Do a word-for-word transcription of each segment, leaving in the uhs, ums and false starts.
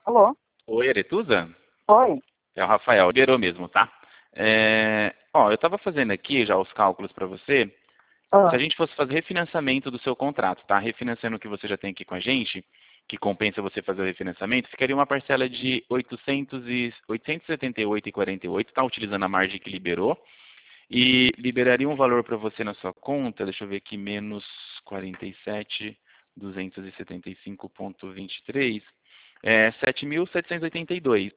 Alô? Oi, Aretusa? Oi? É o Rafael, liberou mesmo, tá? É, Ó, eu estava fazendo aqui já os cálculos para você. Se a Ah, gente fosse fazer refinanciamento do seu contrato, tá? Refinanciando o que você já tem aqui com a gente, que compensa você fazer o refinanciamento, ficaria uma parcela de oitocentos e oitocentos e setenta e oito reais e quarenta e oito, tá? Utilizando a margem que liberou. E liberaria um valor para você na sua conta, deixa eu ver aqui, menos quarenta e sete mil duzentos e setenta e cinco vírgula vinte e três, é sete mil setecentos e oitenta e dois.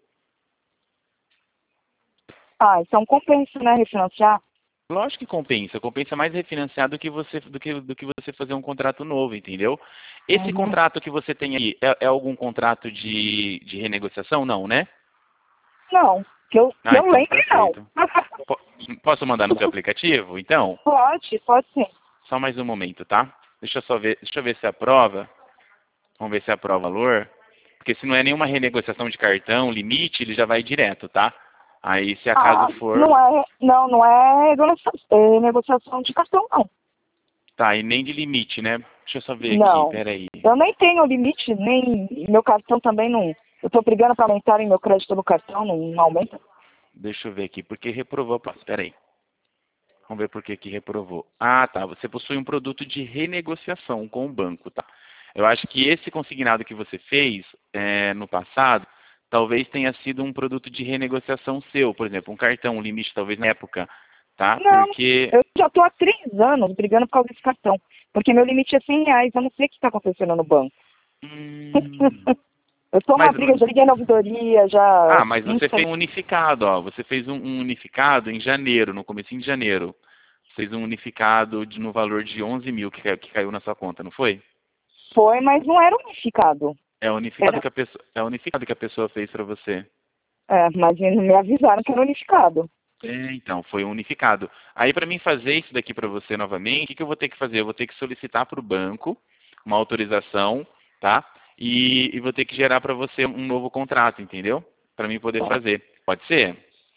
ah, então compensa, né, refinanciar? Lógico que compensa. Compensa mais refinanciar do que você, do que, do que você fazer um contrato novo, entendeu? Esse Uhum. contrato que você tem aí é, é algum contrato de, de renegociação? Não, né? Não, que eu, que Ah, eu então lembre, não. perfeito. Po- Posso mandar no seu aplicativo? Então, Pode, pode sim. só mais um momento, tá? Deixa eu só ver, deixa eu ver se aprova. Vamos ver se aprova o valor. Porque se não é nenhuma renegociação de cartão, limite, ele já vai direto, tá? Aí, se acaso Ah, for, não é, não, não é negociação, é negociação de cartão, não. tá, e nem de limite, né? Deixa eu só ver aqui, Não. peraí. Eu nem tenho limite, nem meu cartão também não. Eu tô brigando para aumentarem meu crédito no cartão, não, não aumenta. Deixa eu ver aqui, porque reprovou. Espera aí. Vamos ver por que que reprovou. Ah, tá. Você possui um produto de renegociação com o banco, tá? Eu acho que esse consignado que você fez é, no passado, talvez tenha sido um produto de renegociação seu, por exemplo, um cartão, um limite talvez na época, tá? Não, Porque, eu já tô há três anos brigando por causa desse cartão. Porque meu limite é cem reais, eu não sei o que está acontecendo no banco. hum, Eu tô uma mas, briga, já liguei na ouvidoria, já. ah, mas Não você fez sei. um unificado, ó. Você fez um, um unificado em janeiro, no comecinho de janeiro. Fez um unificado de, no valor de onze mil que, cai- que caiu na sua conta, não foi? Foi, mas não era unificado. É o unificado Era, que a pessoa, é o unificado que a pessoa fez para você. é, mas eles me avisaram que era unificado. É, então, foi um unificado. Aí, para mim fazer isso daqui para você novamente, o que, que eu vou ter que fazer? Eu vou ter que solicitar para o banco uma autorização, tá? E, e vou ter que gerar para você um novo contrato, entendeu? Para mim poder fazer. Pode ser?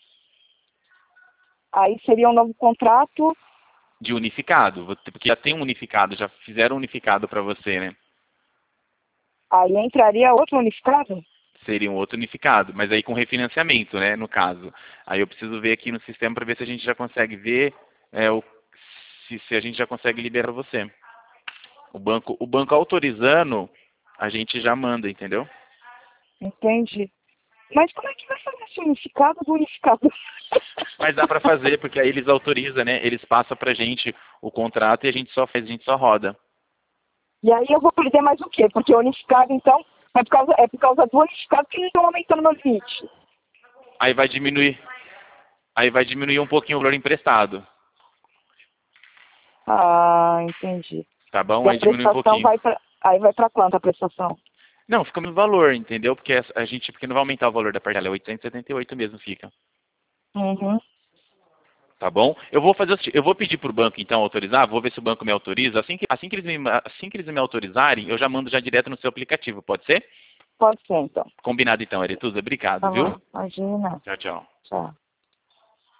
Aí seria um novo contrato, De unificado. Vou ter- Porque já tem um unificado, já fizeram um unificado para você, né? aí entraria outro unificado? Seria um outro unificado, mas aí com refinanciamento, né, no caso. Aí eu preciso ver aqui no sistema para ver se a gente já consegue ver é, o, se, se a gente já consegue liberar você. O banco, o banco autorizando, a gente já manda, entendeu? Entende? Mas como é que vai fazer esse unificado do unificado? Mas dá para fazer, porque aí eles autorizam, né? Eles passam para a gente o contrato e a gente só faz, a gente só roda. E aí eu vou perder mais o quê? Porque o unificado, então, é por causa, é por causa do unificado que eles estão aumentando meu limite. Aí vai diminuir, aí vai diminuir um pouquinho o valor emprestado, Ah, entendi. tá bom? E a Aí diminui um prestação pouquinho. vai para. Aí vai para quanto a prestação? Não, fica no valor, entendeu? Porque a a gente, porque não vai aumentar o valor da parcela, é oitocentos e setenta e oito mesmo fica. Uhum. Tá bom? Eu vou fazer, o seguinte, eu vou pedir para o banco então autorizar, vou ver se o banco me autoriza. Assim que, assim que eles me, assim que eles me autorizarem, eu já mando já direto no seu aplicativo, pode ser? Pode ser, então. Combinado então, Aretusa. Obrigado, Tá viu? bom. Imagina. Tchau, tchau. Tchau.